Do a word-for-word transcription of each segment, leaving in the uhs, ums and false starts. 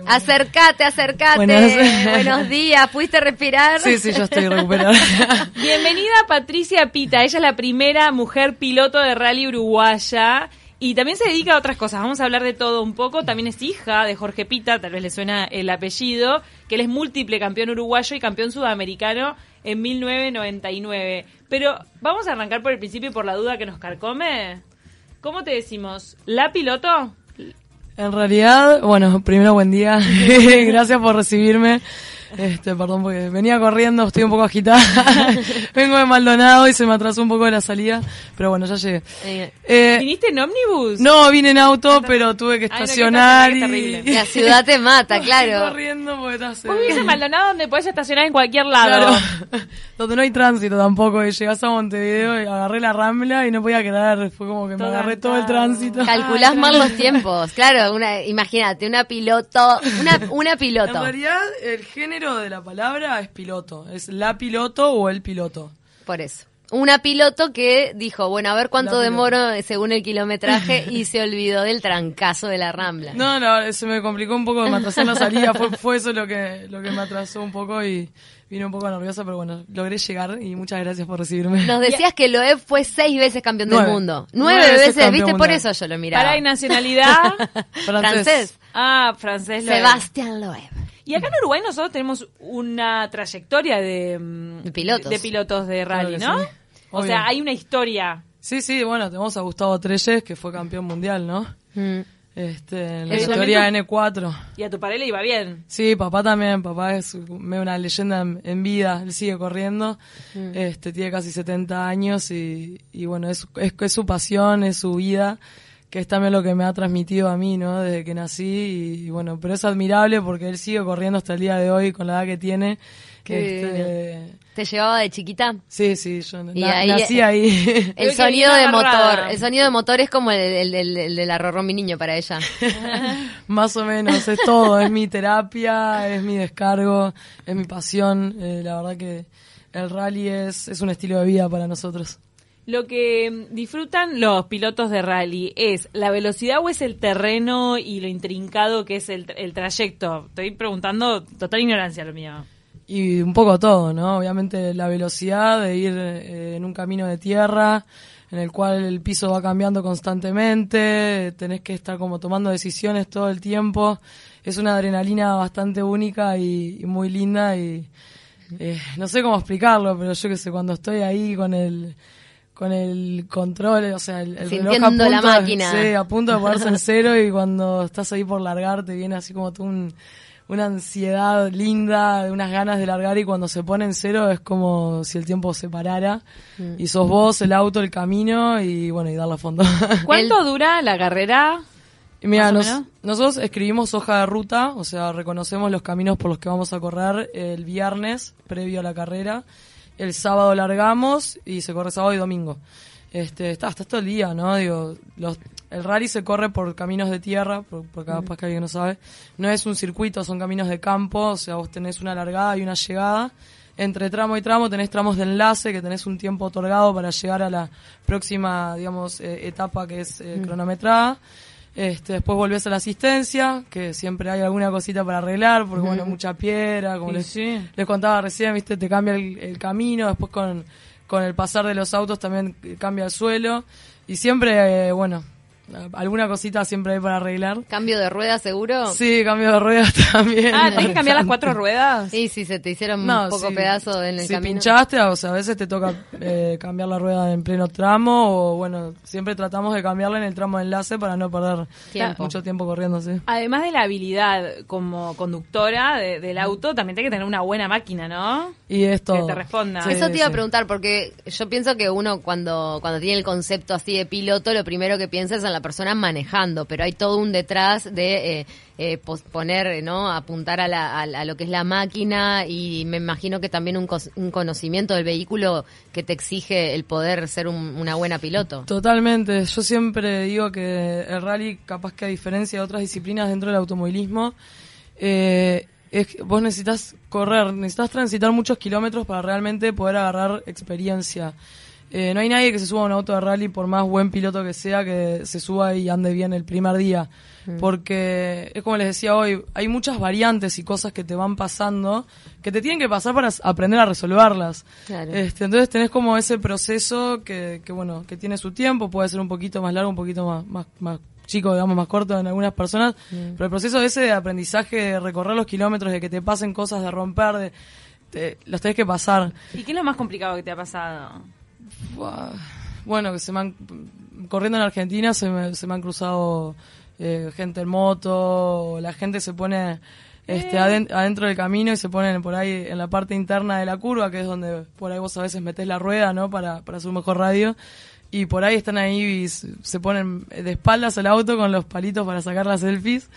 Acercate, acercate. Buenas. Buenos días, ¿pudiste respirar? Sí, sí, yo estoy recuperada. Bienvenida Patricia Pita, ella es la primera mujer piloto de rally uruguaya y también se dedica a otras cosas. Vamos a hablar de todo un poco. También es hija de Jorge Pita, tal vez le suena el apellido, que él es múltiple campeón uruguayo y campeón sudamericano en mil novecientos noventa y nueve. Pero vamos a arrancar por el principio y por la duda que nos carcome. ¿Cómo te decimos? ¿La piloto? En realidad, bueno, primero buen día. Gracias por recibirme. Este, perdón porque venía corriendo, estoy un poco agitada. Vengo de Maldonado y se me atrasó un poco de la salida, pero bueno, ya llegué. Eh, ¿Viniste en ómnibus? No, vine en auto, pero tuve que estacionar. Ay, no, que y... terrible. La ciudad te mata, claro. Corriendo porque estás... Vos vivís en Maldonado donde podés estacionar en cualquier lado. Claro. Donde no hay tránsito tampoco. Y llegás a Montevideo y agarré la Rambla y no podía quedar. Fue como que me agarré todo el tránsito. Calculás mal los tiempos. Claro, una, imagínate, una piloto, una, una piloto. En realidad, el género de la palabra es piloto. Es la piloto o el piloto. Por eso. Una piloto que dijo, bueno, a ver cuánto La demoro según el kilometraje y se olvidó del trancazo de la Rambla. No, no, se me complicó un poco, me atrasó en la salida, fue, fue eso lo que, lo que me atrasó un poco y vine un poco nerviosa, pero bueno, logré llegar y muchas gracias por recibirme. Nos decías que Loeb fue seis veces campeón Nueve. del mundo. Nueve, Nueve veces veces, campeón ¿viste? mundial. Por eso yo lo miraba. Para y nacionalidad. Francés. Francés. Ah, francés. Loeb. Sebastián Loeb. Y acá en Uruguay nosotros tenemos una trayectoria de, mm, De pilotos. de pilotos de rally, Claro que ¿no? sí. O Obvio. sea, hay una historia. Sí, sí, bueno, tenemos a Gustavo Trelles, que fue campeón mundial, ¿no? Mm. Este, en la ¿El historia también N cuatro. Y a tu pareja le iba bien. Sí, papá también, papá es medio una leyenda en, en vida, él sigue corriendo, Mm. este tiene casi setenta años y, y bueno, es, es, es su pasión, es su vida, que es también lo que me ha transmitido a mí, ¿no? Desde que nací y, y bueno, pero es admirable porque él sigue corriendo hasta el día de hoy con la edad que tiene. Qué Este, ¿Te llevaba de chiquita? sí, sí, yo Y na- ahí- nací ahí. El que sonido viene de motor. agarrada. El sonido de motor es como el, el, el, el de la Rorró mi niño para ella. Más o menos, es todo, es mi terapia, es mi descargo, es mi pasión, eh, la verdad que el rally es, es un estilo de vida para nosotros. Lo que disfrutan los pilotos de rally es la velocidad o es el terreno y lo intrincado que es el, el trayecto. Estoy preguntando, total ignorancia lo mío. Y un poco todo, ¿no? Obviamente la velocidad de ir eh, en un camino de tierra en el cual el piso va cambiando constantemente, tenés que estar como tomando decisiones todo el tiempo. Es una adrenalina bastante única y, y muy linda y eh, no sé cómo explicarlo, pero yo que sé, cuando estoy ahí con el con el control, o sea, el, el reloj a Sintiendo punto, la máquina. sí, a punto de ponerse en cero y cuando estás ahí por largar te viene así como tú un una ansiedad linda, unas ganas de largar y cuando se pone en cero es como si el tiempo se parara Mm. y sos vos, el auto, el camino y bueno, y darle a fondo. ¿Cuánto dura la carrera? Y mira, Más o nos- menos. nosotros escribimos hoja de ruta, o sea, reconocemos los caminos por los que vamos a correr el viernes previo a la carrera, el sábado largamos y se corre sábado y domingo. Este, está, está todo el día, ¿no? Digo, los, el rally se corre por caminos de tierra, por, por capaz que alguien no sabe. No es un circuito, son caminos de campo, o sea, vos tenés una largada y una llegada. Entre tramo y tramo tenés tramos de enlace, que tenés un tiempo otorgado para llegar a la próxima, digamos, eh, etapa que es eh, cronometrada. Este, después volvés a la asistencia, que siempre hay alguna cosita para arreglar, porque bueno, mucha piedra, como Sí, les, sí. les contaba recién, viste, te cambia el, el camino, después con, con el pasar de los autos también cambia el suelo, y siempre, eh, bueno, alguna cosita siempre hay para arreglar. ¿Cambio de rueda seguro? Sí, cambio de ruedas también. Ah, ¿tenés que cambiar las cuatro ruedas? Sí, sí, se te hicieron No, un poco si- pedazo en el si camino. pinchaste, o sea, a veces te toca eh, cambiar la rueda en pleno tramo, o bueno, siempre tratamos de cambiarla en el tramo de enlace para no perder Tiempo. mucho tiempo corriendo, sí. Además de la habilidad como conductora de- del auto, también tenés que tener una buena máquina, ¿no? Y esto... Que te responda. Sí, Eso te iba a sí. preguntar, porque yo pienso que uno cuando, cuando tiene el concepto así de piloto, lo primero que piensa es en la persona manejando, pero hay todo un detrás de eh, eh, posponer, ¿no? Apuntar a, la, a, la- a lo que es la máquina y me imagino que también un, cos- un conocimiento del vehículo que te exige el poder ser un- una buena piloto. Totalmente, yo siempre digo que el rally, capaz que a diferencia de otras disciplinas dentro del automovilismo, eh, es que vos necesitas correr, necesitas transitar muchos kilómetros para realmente poder agarrar experiencia. Eh, no hay nadie que se suba a un auto de rally, por más buen piloto que sea, que se suba y ande bien el primer día. Mm. Porque, es como les decía hoy, hay muchas variantes y cosas que te van pasando que te tienen que pasar para aprender a resolverlas. Claro. Este, entonces tenés como ese proceso que, que, bueno, que tiene su tiempo, puede ser un poquito más largo, un poquito más, más, más chico, digamos, más corto en algunas personas, mm. pero el proceso ese de aprendizaje, de recorrer los kilómetros, de que te pasen cosas, de romper, de, te, los tenés que pasar. ¿Y qué es lo más complicado que te ha pasado? Bueno, que se me han, corriendo en Argentina se me, se me han cruzado eh, gente en moto, la gente se pone este, adent, adentro del camino y se ponen por ahí en la parte interna de la curva, que es donde por ahí vos a veces metés la rueda, ¿no? Para, para hacer un mejor radio. Y por ahí están ahí y se ponen de espaldas al auto con los palitos para sacar las selfies.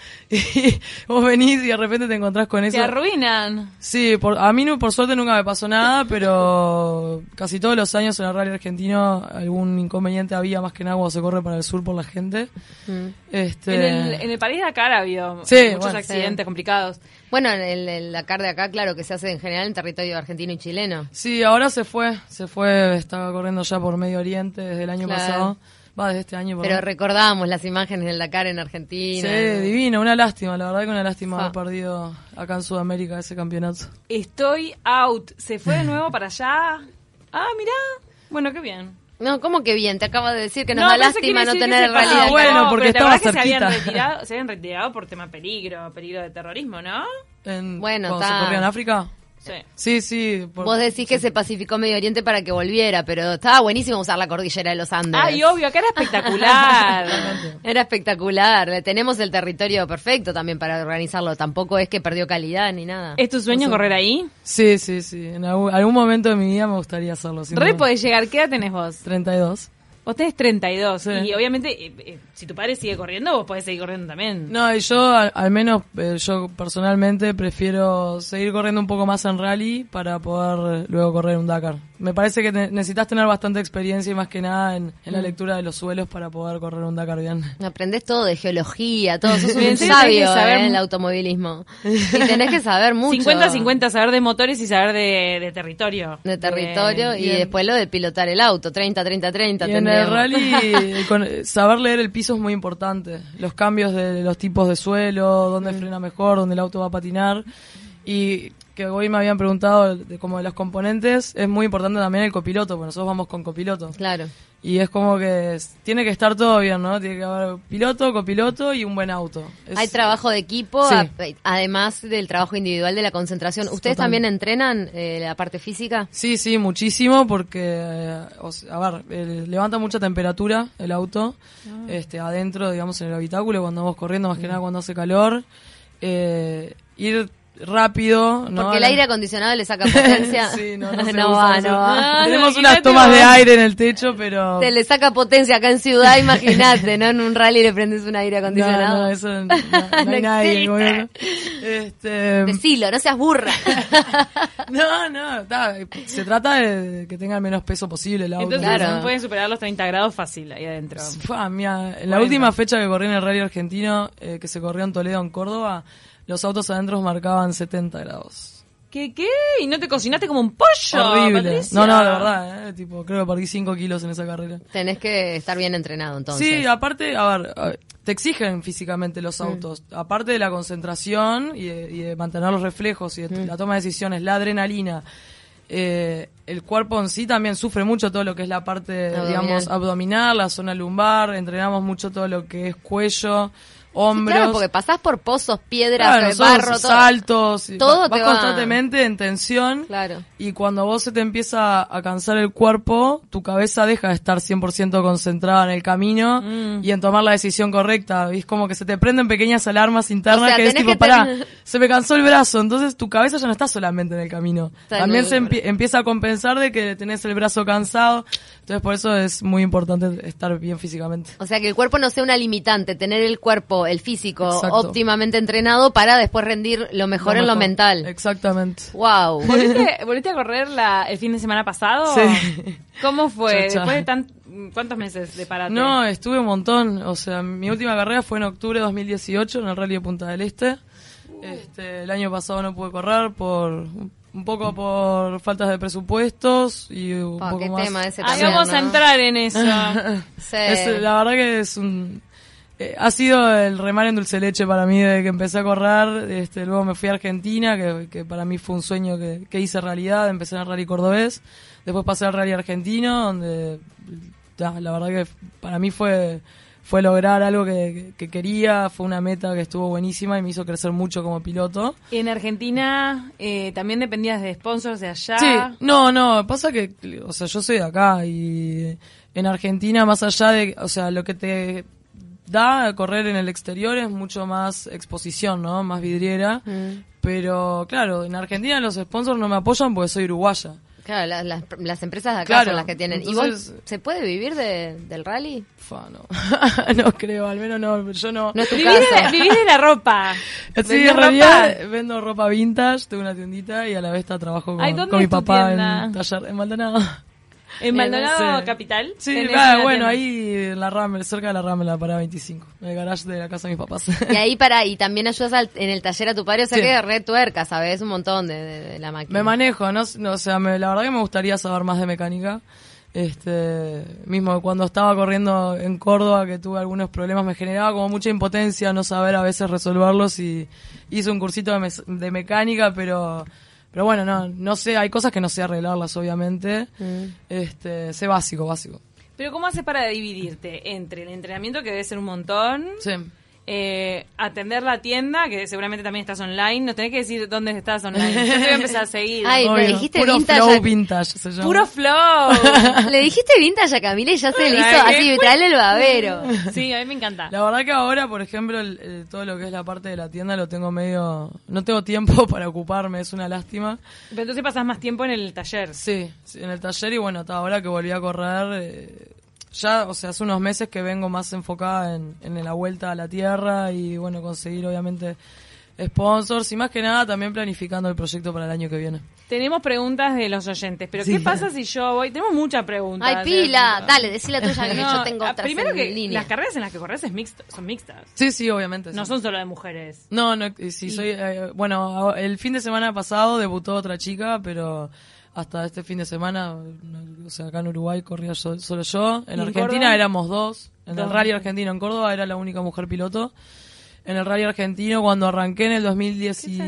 Y vos venís y de repente te encontrás con eso. Te arruinan. Sí, por, a mí no, por suerte nunca me pasó nada, pero casi todos los años en el rally argentino algún inconveniente había, más que nada cuando se corre para el sur por la gente. Mm. Este... En el, en el París-Dakar ha habido sí, muchos bueno, accidentes sí. complicados. Bueno, en el, el Dakar de acá, claro, que se hace en general en territorio argentino y chileno. Sí, ahora se fue, se fue, estaba corriendo ya por Medio Oriente desde el año claro. pasado. Va, desde este año. Pero recordábamos las imágenes del Dakar en Argentina. Sí, ¿no? Divino, una lástima, la verdad que una lástima Fa. haber perdido acá en Sudamérica ese campeonato. Estoy out, ¿se fue de nuevo para allá? Ah, mirá, bueno, qué bien. No, ¿cómo que bien? Te acabo de decir que nos no, da lástima no tener el rally. Ah, bueno, porque estaba cerquita. Que se habían retirado, se habían retirado por tema peligro, peligro de terrorismo, ¿no? En, bueno, ¿cuando se corría en África? Sí, sí. sí por, Vos decís sí. que se pacificó Medio Oriente para que volviera, pero estaba buenísimo usar la cordillera de los Andes. Ay, obvio, acá era espectacular. Era espectacular. Tenemos el territorio perfecto también para organizarlo. Tampoco es que perdió calidad ni nada. ¿Es tu sueño o sea, correr ahí? Sí, sí, sí. En algún, algún momento de mi vida me gustaría hacerlo. Re podés llegar. ¿Qué edad tenés vos? treinta y dos. Vos tenés treinta y dos sí. y obviamente eh, eh, si tu padre sigue corriendo, vos podés seguir corriendo también. No, y yo al, al menos eh, yo personalmente prefiero seguir corriendo un poco más en rally para poder eh, luego correr un Dakar. Me parece que te, necesitas tener bastante experiencia y más que nada en, en la lectura de los suelos para poder correr un Dakar bien. Aprendés todo de geología, todo, sos un sabio saber eh, el automovilismo. Y tenés que saber mucho. cincuenta cincuenta, saber de motores y saber de, de territorio. De territorio de, y, y en, después lo de pilotar el auto, treinta treinta treinta. Y en el rally, con, saber leer el piso es muy importante. Los cambios de los tipos de suelo, dónde mm. frena mejor, dónde el auto va a patinar. Y que hoy me habían preguntado de, como de los componentes, es muy importante también el copiloto, porque nosotros vamos con copiloto. Claro. Y es como que es, tiene que estar todo bien, ¿no? Tiene que haber piloto, copiloto y un buen auto. Es, Hay trabajo de equipo, sí. a, además del trabajo individual de la concentración. ¿Ustedes Total. también entrenan eh, la parte física? Sí, sí, muchísimo, porque, eh, o sea, a ver, eh, levanta mucha temperatura el auto, ah. este, adentro, digamos, en el habitáculo, cuando vamos corriendo, más mm. que nada cuando hace calor. Eh, ir rápido, ¿no? Porque el aire acondicionado le saca potencia. Sí, no, no, no va, no va. Tenemos no, unas tomas de aire en el techo, pero... Te le saca potencia acá en ciudad, imagínate, ¿no? En un rally le prendes un aire acondicionado. No, no, eso no, no, no hay nadie. Bueno, este... Decilo, no seas burra. No, no, ta, se trata de que tenga el menos peso posible el auto. Entonces claro. no pueden superar los treinta grados fácil ahí adentro. Fua, mira, en la bueno. última fecha que corrí en el rally argentino, eh, que se corrió en Toledo, en Córdoba, los autos adentro marcaban setenta grados. ¿Qué, qué? ¿Y no te cocinaste como un pollo, Horrible. Patricia? No, no, de verdad, eh, tipo, creo que perdí cinco kilos en esa carrera. Tenés que estar bien entrenado, entonces. Sí, aparte, a ver, a ver te exigen físicamente los autos. Mm. Aparte de la concentración y de, y de mantener los reflejos y de mm. la toma de decisiones, la adrenalina, eh, el cuerpo en sí también sufre mucho todo lo que es la parte, abdominal. digamos, abdominal, la zona lumbar, entrenamos mucho todo lo que es cuello, hombros. Sí, claro, porque pasás por pozos, piedras, claro, barro, todo. Saltos, todo vas te constantemente va. en tensión. Claro. Y cuando vos se te empieza a cansar el cuerpo, tu cabeza deja de estar cien por ciento concentrada en el camino mm. y en tomar la decisión correcta. Y es como que se te prenden pequeñas alarmas internas, o sea, que es tipo, que pará, ten... se me cansó el brazo. Entonces tu cabeza ya no está solamente en el camino. Está También se empie- empieza a compensar de que tenés el brazo cansado. Entonces por eso es muy importante estar bien físicamente. O sea, que el cuerpo no sea una limitante, tener el cuerpo, el físico Exacto. óptimamente entrenado para después rendir lo mejor lo en mejor. lo mental. Exactamente. Wow. ¿Volviste, ¿Volviste a correr la, el fin de semana pasado? Sí. ¿Cómo fue? Cha, cha. Después de tan, ¿cuántos meses de parate? No, estuve un montón. O sea, mi última carrera fue en octubre de dos mil dieciocho en el Rally de Punta del Este. Este, el año pasado no pude correr por un poco por faltas de presupuestos y un Oh, poco qué más. tema ese Ahí también, vamos ¿no? a entrar en eso. Sí. Es- la verdad que es un eh, ha sido el remar en dulce leche para mí desde que empecé a correr. Este, luego me fui a Argentina, que, que para mí fue un sueño que, que hice realidad. Empecé en el rally cordobés, después pasé al rally argentino, donde ya, la verdad que para mí fue fue lograr algo que, que, que quería, fue una meta que estuvo buenísima y me hizo crecer mucho como piloto. En Argentina eh, también dependías de sponsors de allá. Sí, no, no, pasa que, o sea, yo soy de acá y en Argentina, más allá de, o sea, lo que te da correr en el exterior es mucho más exposición, ¿no? Más vidriera. Mm. Pero, claro, en Argentina los sponsors no me apoyan porque soy uruguaya. Claro, la- las, las empresas de acá Claro, son las que tienen. ¿Y entonces- vos, se puede vivir de, del rally? Fa, no. No creo, al menos no, yo no. No es tu Vivís de, caso. vivís de la ropa. Sí, ¿Vendés en realidad ropa? vendo ropa vintage, tengo una tiendita y a la vez trabajo con, Ay, ¿dónde con mi es tu papá tienda? en taller en Maldonado. En Maldonado Sí. Capital. Sí, tenés claro, una bueno, tienda. ahí en la Ramel, cerca de la Ramel, la parada veinticinco, en el garage de la casa de mis papás. Y ahí para, y también ayudas al- en el taller a tu padre, o sea Sí. que re tuerca, ¿sabes? Un montón de, de- de la máquina. Me manejo, ¿no? No, o sea, me- la verdad que me gustaría saber más de mecánica. Este, mismo cuando estaba corriendo en Córdoba, que tuve algunos problemas, me generaba como mucha impotencia no saber a veces resolverlos y hice un cursito de, mes- de mecánica, pero pero bueno, no no sé, hay cosas que no sé arreglarlas, obviamente. Mm. Este, sé básico, básico. Pero ¿cómo haces para dividirte entre el entrenamiento, que debe ser un montón, Sí. eh, atender la tienda, que seguramente también estás online? No tenés que decir dónde estás online. Yo te voy a empezar a seguir. Ay, me Obvio. dijiste Puro vintage flow a- vintage se llama. Puro flow. Le dijiste vintage a Camila y ya se le hizo Ay, así, qué traerle el babero. Sí, a mí me encanta. La verdad que ahora, por ejemplo, el- el- todo lo que es la parte de la tienda lo tengo medio... No tengo tiempo para ocuparme, es una lástima. Pero entonces pasás más tiempo en el taller. Sí, sí, en el taller y bueno, hasta ahora que volví a correr, eh, ya, o sea, hace unos meses que vengo más enfocada en, en la vuelta a la tierra y bueno, conseguir obviamente sponsors y más que nada también planificando el proyecto para el año que viene. Tenemos preguntas de los oyentes, pero Sí. ¿qué pasa si yo voy? Tenemos muchas preguntas. Ay, pila, Eh, dale, decí la tuya que no, yo tengo ah, otras primero en que línea. las carreras en las que corres es mixto, son mixtas. Sí, sí, obviamente. No sí. son solo de mujeres. No, no, y sí, soy, eh, bueno, el fin de semana pasado debutó otra chica, pero hasta este fin de semana, no, o sea, acá en Uruguay corría yo- solo yo, en ¿Y en Argentina Córdoba? éramos dos, en Dos. el rally argentino en Córdoba era la única mujer piloto, en el rally argentino cuando arranqué en el dos mil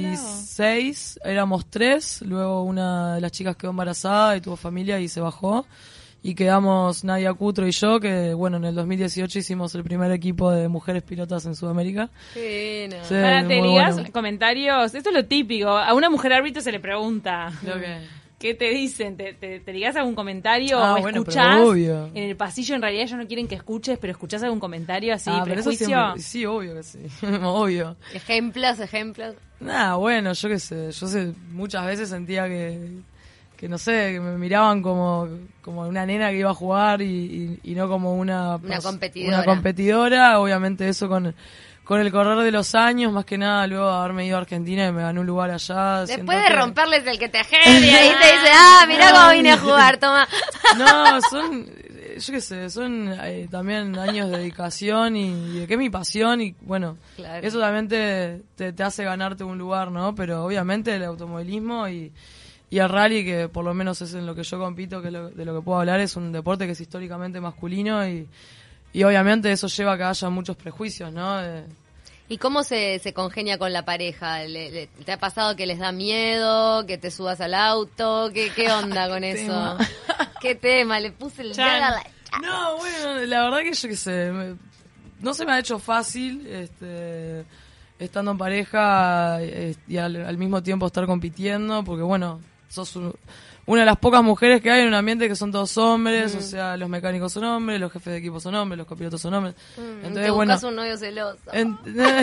dieciséis éramos tres, luego una de las chicas quedó embarazada y tuvo familia y se bajó. Y quedamos Nadia Cutro y yo, que bueno, en el dos mil dieciocho hicimos el primer equipo de mujeres pilotas en Sudamérica. Qué bueno. Sí, Para, te muy digas bueno. comentarios, esto es lo típico. A una mujer árbitro se le pregunta. Creo que- ¿Qué te dicen? ¿Te, te, te digas algún comentario Ah, o bueno, pero escuchás? obvio. En el pasillo en realidad ellos no quieren que escuches, pero escuchás algún comentario así, Ah, pero eso prejuicio. siempre- sí, obvio que sí, obvio. Ejemplos, ejemplos. Nada, bueno, yo qué sé, yo sé, muchas veces sentía que, que no sé, que me miraban como, como una nena que iba a jugar y, y, y no como una, Una pas- competidora. una competidora. Obviamente eso con, con el correr de los años, más que nada luego de haberme ido a Argentina y me gané un lugar allá. siento Después de que- romperles el que te ajene, y ahí te dice, ah, mirá cómo vine a jugar, toma. No, son, eh, yo qué sé, son eh, también años de dedicación y, y de que es mi pasión y bueno, Claro. eso también te, te, te hace ganarte un lugar, ¿no? Pero obviamente el automovilismo y, y el rally, que por lo menos es en lo que yo compito, que es lo- de lo que puedo hablar, es un deporte que es históricamente masculino y, y obviamente eso lleva a que haya muchos prejuicios, ¿no? De- ¿Y cómo se, se congenia con la pareja? ¿Le- le- ¿Te ha pasado que les da miedo, que te subas al auto? ¿Qué, qué onda con eso? tema. ¿Qué tema? Le puse el Chan. dedo a la... No, bueno, la verdad que yo qué sé, me- no se me ha hecho fácil este, estando en pareja eh, y al, al mismo tiempo estar compitiendo, porque bueno, sos un- una de las pocas mujeres que hay en un ambiente que son todos hombres, o sea, los mecánicos son hombres, los jefes de equipo son hombres, los copilotos son hombres. Mm, Entonces, te bueno, buscas un novio celoso. en-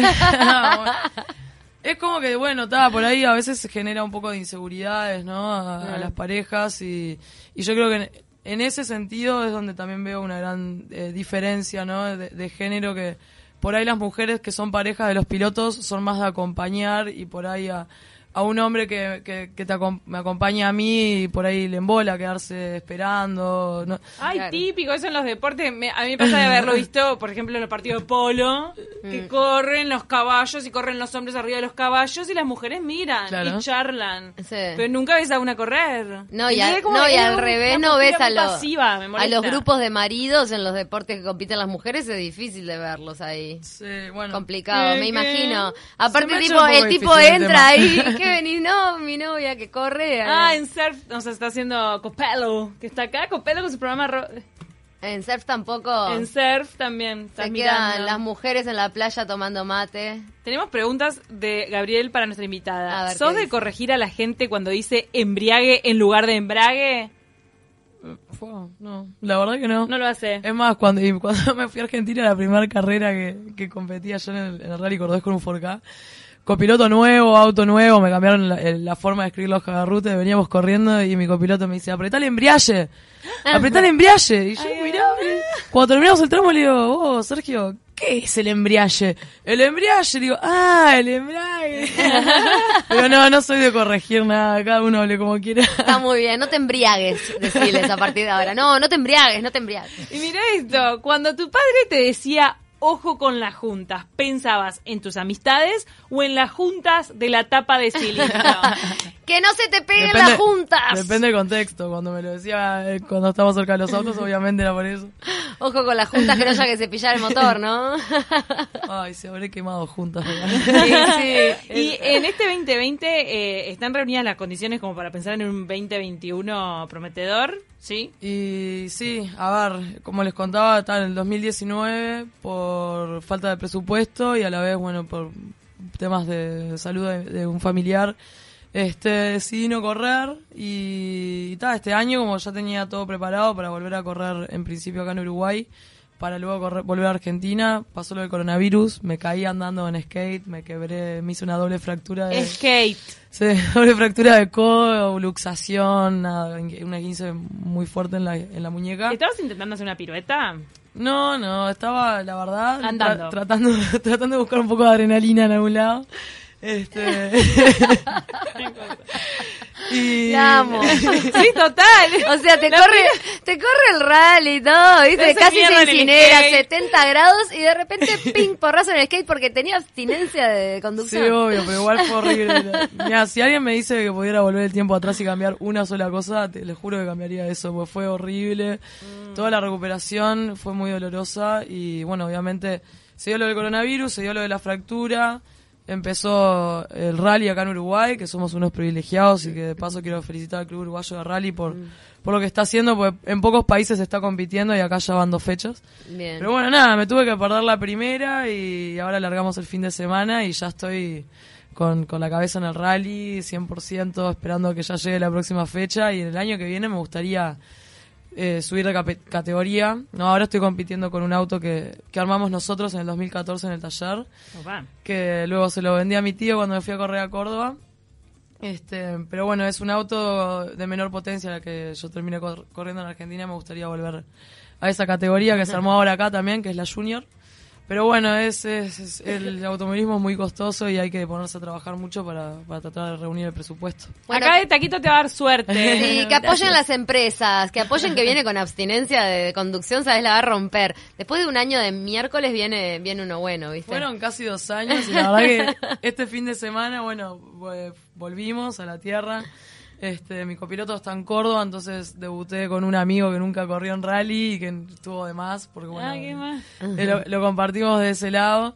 no, bueno. Es como que, bueno, está por ahí a veces se genera un poco de inseguridades, ¿no? A, a las parejas y, y yo creo que en, en ese sentido es donde también veo una gran eh, diferencia, ¿no? De, de género, que por ahí las mujeres que son parejas de los pilotos son más de acompañar y por ahí a, a un hombre que, que, que te acom- me acompaña a mí y por ahí le embola quedarse esperando. No. Ay, Claro. típico, eso en los deportes. Me- a mí me pasa de haberlo visto, por ejemplo, en los partidos de polo, que Mm. corren los caballos y corren los hombres arriba de los caballos y las mujeres miran Claro. y charlan. Sí. Pero nunca ves a una correr. No, y, Entonces al, es como- no, y es al una revés no postura ves a, muy los pasiva, me a molesta. los grupos de maridos en los deportes que compiten las mujeres, es difícil de verlos ahí. Sí, bueno. Complicado, que- me que imagino. se Aparte, me ha hecho tipo, un poco el tipo difícil el entra tema. ahí, ¿qué venís? No, mi novia que corre. Ah, en surf nos está haciendo Copelo, que está acá, Copelo con su programa ro- En surf tampoco. en surf también. Estás Se quedan mirando. las mujeres en la playa tomando mate. Tenemos preguntas de Gabriel para nuestra A invitada. ver, ¿Sos ¿qué de dice? corregir a la gente cuando dice embriague en lugar de embrague? Fua, no, la verdad que no. No lo hace. Es más, cuando, y cuando me fui a Argentina, la primera carrera que, que competía yo en el, en el Rally Cordobés con un cuatro K, copiloto nuevo, auto nuevo, me cambiaron la, el- la forma de escribir los cagarrutes, veníamos corriendo y mi copiloto me dice, apretá el embriague, apretá el embriague. Y yo, mirá, mirá. Cuando terminamos el tramo le digo, vos, Sergio, ¿qué es el embriague? El embriague, digo, ah, el embriague. Pero no, no soy de corregir nada, cada uno hable como quiera. Está muy bien, no te embriagues, decirles a partir de ahora. No, no te embriagues, no te embriagues. Y mira esto, cuando tu padre te decía ojo con las juntas, ¿pensabas en tus amistades o en las juntas de la tapa de cilindro? Que no se te peguen las juntas. Depende del contexto. Cuando me lo decía eh, cuando estábamos cerca de los autos, obviamente era por eso. Ojo con las juntas que no haya que cepillar el motor, ¿no? Ay, se habré quemado juntas. Sí, sí. Y en este veinte veinte eh, están reunidas las condiciones como para pensar en un veinte veintiuno prometedor, ¿sí? Y sí, a ver, como les contaba, está en el dos mil diecinueve por falta de presupuesto y a la vez, bueno, por temas de salud de, de un familiar, este decidí no correr y, y ta, este año como ya tenía todo preparado para volver a correr en principio acá en Uruguay, para luego correr, volver a Argentina, pasó lo del coronavirus, me caí andando en skate, me quebré, me hice una doble fractura de... Skate. Sí, doble fractura de codo, luxación, nada, una quince muy fuerte en la, en la muñeca. ¿Estabas intentando hacer una pirueta? No, no, estaba, la verdad, Andando. tra- tratando, tratando de buscar un poco de adrenalina en algún lado. Este... y... La amo. Sí, total. O sea, te corre, te corre el rally y todo, Te ¿viste? hace Casi mierda se en el incinera, skate. setenta grados y de repente ping, porrazo en el skate porque tenía abstinencia de Sí, conducción. obvio, pero igual fue horrible. Mira, si alguien me dice que pudiera volver el tiempo atrás y cambiar una sola cosa, te, les juro que cambiaría eso, porque fue horrible. Toda la recuperación fue muy dolorosa y, bueno, obviamente se dio lo del coronavirus, se dio lo de la fractura, empezó el rally acá en Uruguay, que somos unos privilegiados y que de paso quiero felicitar al Club Uruguayo de Rally por, por lo que está haciendo, porque en pocos países se está compitiendo y acá ya van dos fechas. Bien. Pero bueno, nada, me tuve que perder la primera y ahora largamos el fin de semana y ya estoy con, con la cabeza en el rally, cien por ciento, esperando que ya llegue la próxima fecha y en el año que viene me gustaría eh, subir de cape- categoría. No, ahora estoy compitiendo con un auto que, que armamos nosotros en el dos mil catorce en el taller, Opa. que luego se lo vendí a mi tío cuando me fui a correr a Córdoba. Este, pero bueno, es un auto de menor potencia la que yo terminé cor- corriendo en Argentina. Me gustaría volver a esa categoría que se armó ahora acá también, que es la Junior. Pero bueno, es, es, es- el automovilismo es muy costoso y hay que ponerse a trabajar mucho para, para tratar de reunir el presupuesto. Bueno, Acá de Taquito te va a dar suerte. Sí, que apoyen las empresas, que apoyen que viene con abstinencia de conducción, sabes, la va a romper. Después de un año de miércoles viene viene uno bueno, ¿viste? Fueron casi dos años y la verdad que este fin de semana, bueno, vo- volvimos a la tierra. Este, mi copiloto está en Córdoba, entonces debuté con un amigo que nunca corrió en rally y que estuvo de más, porque bueno, Ah, qué más. eh, lo, lo compartimos de ese lado.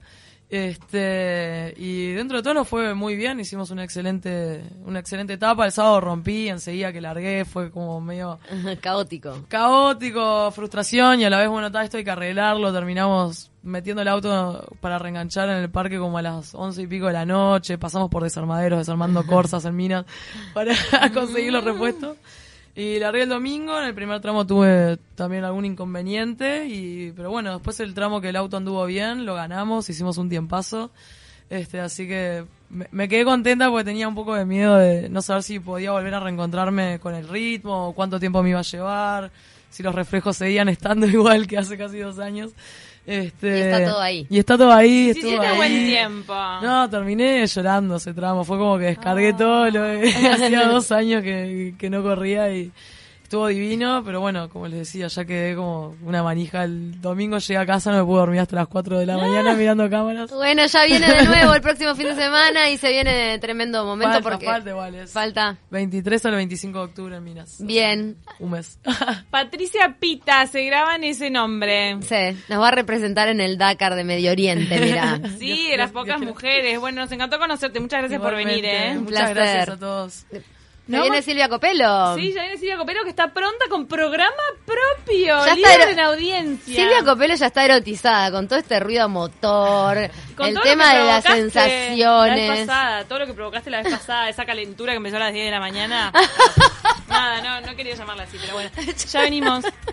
Este, y dentro de todo nos fue muy bien, hicimos una excelente, una excelente etapa. El sábado rompí, enseguida que largué, fue como medio Caótico. caótico, frustración y a la vez, bueno, ta, esto hay que arreglarlo. Terminamos metiendo el auto para reenganchar en el parque como a las once y pico de la noche. Pasamos por desarmaderos, desarmando corsas en minas para conseguir los repuestos. Y largué el domingo, en el primer tramo tuve también algún inconveniente, y pero bueno, después el tramo que el auto anduvo bien, lo ganamos, hicimos un tiempazo. Este, así que me, me quedé contenta porque tenía un poco de miedo de no saber si podía volver a reencontrarme con el ritmo, cuánto tiempo me iba a llevar, si los reflejos seguían estando igual que hace casi dos años. Este, Y está todo ahí. Y está todo ahí. Sí, estuvo sí, ahí. buen tiempo. No, terminé llorando ese tramo. Fue como que descargué Ah. todo lo que hacía dos años que, que no corría y estuvo divino, pero bueno, como les decía, ya quedé como una manija. El domingo llegué a casa, no me pude dormir hasta las cuatro de la mañana mirando cámaras. Bueno, ya viene de nuevo el próximo fin de semana y se viene tremendo momento Falta, porque falta igual, es falta. veintitrés al veinticinco de octubre en Minas. Bien. Un mes. Patricia Pita, se graban ese nombre. Sí, nos va a representar en el Dakar de Medio Oriente, mirá. Sí, de las pocas mujeres. Bueno, nos encantó conocerte. Muchas gracias por venir, Igualmente, ¿eh? Muchas placer. gracias a todos. ¿Se ¿No? viene Silvia Copelo? Sí, ya viene Silvia Copelo, que está pronta con programa propio. Ya está Líder ero- en audiencia. Silvia Copelo ya está erotizada con todo este ruido motor, Con el todo lo tema que de las provocaste La sensaciones. vez pasada, todo lo que provocaste la vez pasada, esa calentura que empezó a las diez de la mañana. Nada, no, no quería llamarla así, pero bueno. Ya venimos.